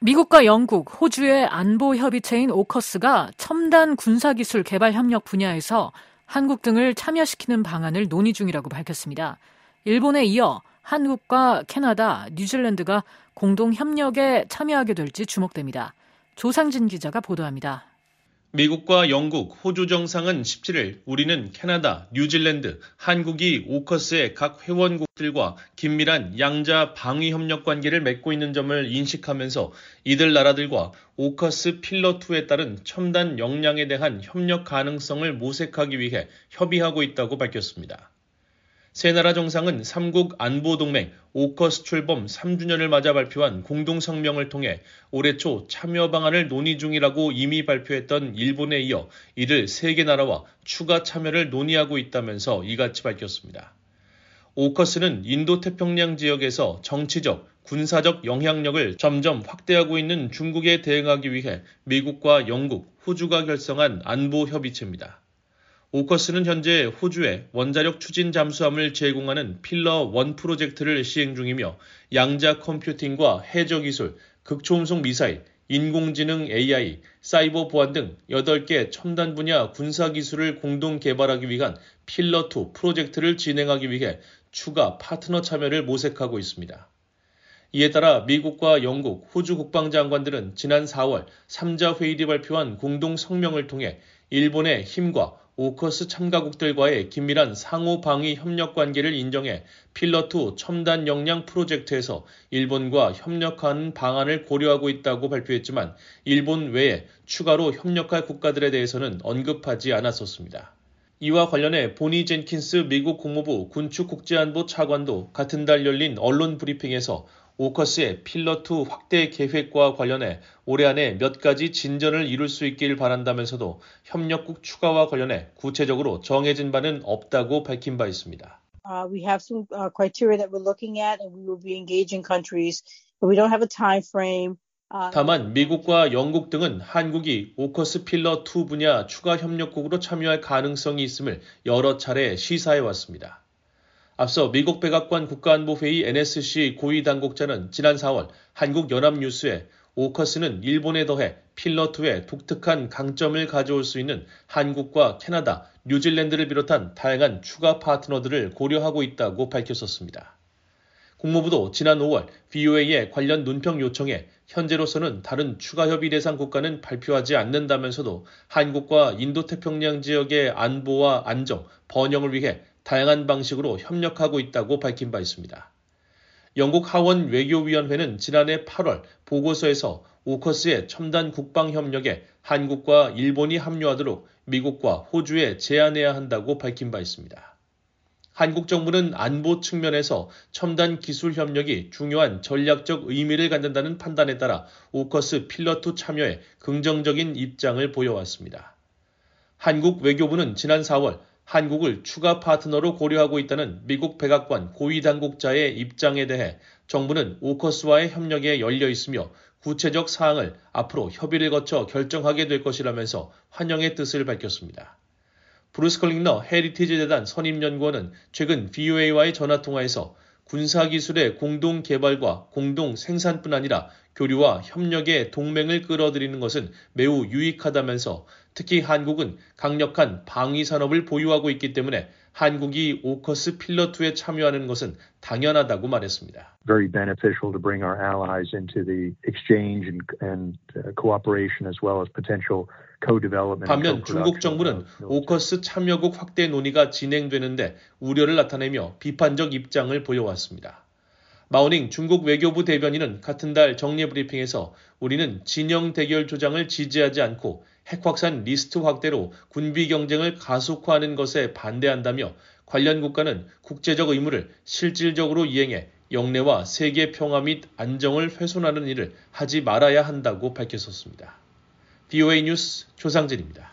미국과 영국, 호주의 안보 협의체인 오커스가 첨단 군사기술 개발 협력 분야에서 한국 등을 참여시키는 방안을 논의 중이라고 밝혔습니다. 일본에 이어 한국과 캐나다, 뉴질랜드가 공동 협력에 참여하게 될지 주목됩니다. 조상진 기자가 보도합니다. 미국과 영국, 호주 정상은 17일 우리는 캐나다, 뉴질랜드, 한국이 오커스의 각 회원국들과 긴밀한 양자 방위 협력 관계를 맺고 있는 점을 인식하면서 이들 나라들과 오커스 필러2에 따른 첨단 역량에 대한 협력 가능성을 모색하기 위해 협의하고 있다고 밝혔습니다. 세 나라 정상은 3국 안보동맹 오커스 출범 3주년을 맞아 발표한 공동성명을 통해 올해 초 참여 방안을 논의 중이라고 이미 발표했던 일본에 이어 이를 3개 나라와 추가 참여를 논의하고 있다면서 이같이 밝혔습니다. 오커스는 인도태평양 지역에서 정치적, 군사적 영향력을 점점 확대하고 있는 중국에 대응하기 위해 미국과 영국, 호주가 결성한 안보협의체입니다. 오커스는 현재 호주에 원자력 추진 잠수함을 제공하는 필러1 프로젝트를 시행 중이며 양자 컴퓨팅과 해저 기술, 극초음속 미사일, 인공지능 AI, 사이버 보안 등 8개 첨단 분야 군사 기술을 공동 개발하기 위한 필러2 프로젝트를 진행하기 위해 추가 파트너 참여를 모색하고 있습니다. 이에 따라 미국과 영국, 호주 국방장관들은 지난 4월 3자 회의에 발표한 공동 성명을 통해 일본의 힘과 오커스 참가국들과의 긴밀한 상호 방위 협력 관계를 인정해 필러2 첨단 역량 프로젝트에서 일본과 협력하는 방안을 고려하고 있다고 발표했지만 일본 외에 추가로 협력할 국가들에 대해서는 언급하지 않았었습니다. 이와 관련해 보니 젠킨스 미국 국무부 군축국제안보 차관도 같은 달 열린 언론 브리핑에서 오커스의 필러2 확대 계획과 관련해 올해 안에 몇 가지 진전을 이룰 수 있길 바란다면서도 협력국 추가와 관련해 구체적으로 정해진 바는 없다고 밝힌 바 있습니다. We have some criteria that we're looking at and we will be engaging countries, but we don't have a time frame. 다만 미국과 영국 등은 한국이 오커스 필러2 분야 추가 협력국으로 참여할 가능성이 있음을 여러 차례 시사해 왔습니다. 앞서 미국 백악관 국가안보회의 NSC 고위 당국자는 지난 4월 한국 연합뉴스에 오커스는 일본에 더해 필러2의 독특한 강점을 가져올 수 있는 한국과 캐나다, 뉴질랜드를 비롯한 다양한 추가 파트너들을 고려하고 있다고 밝혔었습니다. 국무부도 지난 5월 VOA의 관련 논평 요청에 현재로서는 다른 추가 협의 대상 국가는 발표하지 않는다면서도 한국과 인도태평양 지역의 안보와 안정, 번영을 위해 다양한 방식으로 협력하고 있다고 밝힌 바 있습니다. 영국 하원 외교위원회는 지난해 8월 보고서에서 오커스의 첨단 국방 협력에 한국과 일본이 합류하도록 미국과 호주에 제안해야 한다고 밝힌 바 있습니다. 한국 정부는 안보 측면에서 첨단 기술 협력이 중요한 전략적 의미를 갖는다는 판단에 따라 오커스 필러2 참여에 긍정적인 입장을 보여왔습니다. 한국 외교부는 지난 4월 한국을 추가 파트너로 고려하고 있다는 미국 백악관 고위 당국자의 입장에 대해 정부는 오커스와의 협력에 열려 있으며 구체적 사항을 앞으로 협의를 거쳐 결정하게 될 것이라면서 환영의 뜻을 밝혔습니다. 브루스 컬링러 헤리티지 재단 선임연구원은 최근 VOA와의 전화통화에서 군사기술의 공동 개발과 공동 생산뿐 아니라 교류와 협력의 동맹을 끌어들이는 것은 매우 유익하다면서 특히 한국은 강력한 방위 산업을 보유하고 있기 때문에 한국이 오커스 필러2에 참여하는 것은 당연하다고 말했습니다. Very beneficial to bring our allies into the exchange and cooperation as well as potential co-development. 반면 중국 정부는 오커스 참여국 확대 논의가 진행되는데 우려를 나타내며 비판적 입장을 보여왔습니다. 마오닝 중국 외교부 대변인은 같은 달 정례 브리핑에서 우리는 진영 대결 조장을 지지하지 않고 핵 확산 리스트 확대로 군비 경쟁을 가속화하는 것에 반대한다며 관련 국가는 국제적 의무를 실질적으로 이행해 영내와 세계 평화 및 안정을 훼손하는 일을 하지 말아야 한다고 밝혔었습니다. VOA 뉴스 조상진입니다.